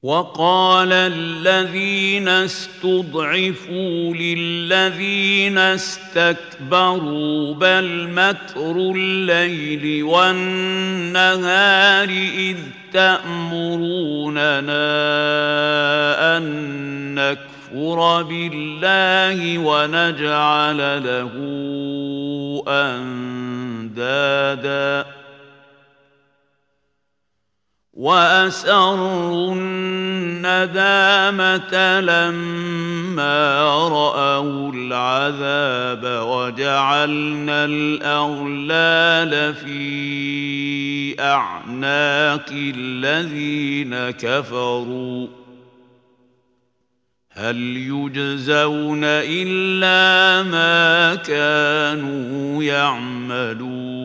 وقال الذين استضعفوا للذين استكبروا بل مكر الليل والنهار إذ تأمروننا أن نكفر بالله ونجعل له أندادا وأسروا الندامة لما رأوا العذاب وجعلنا الأغلال في أعناق الذين كفروا هل يجزون إلا ما كانوا يعملون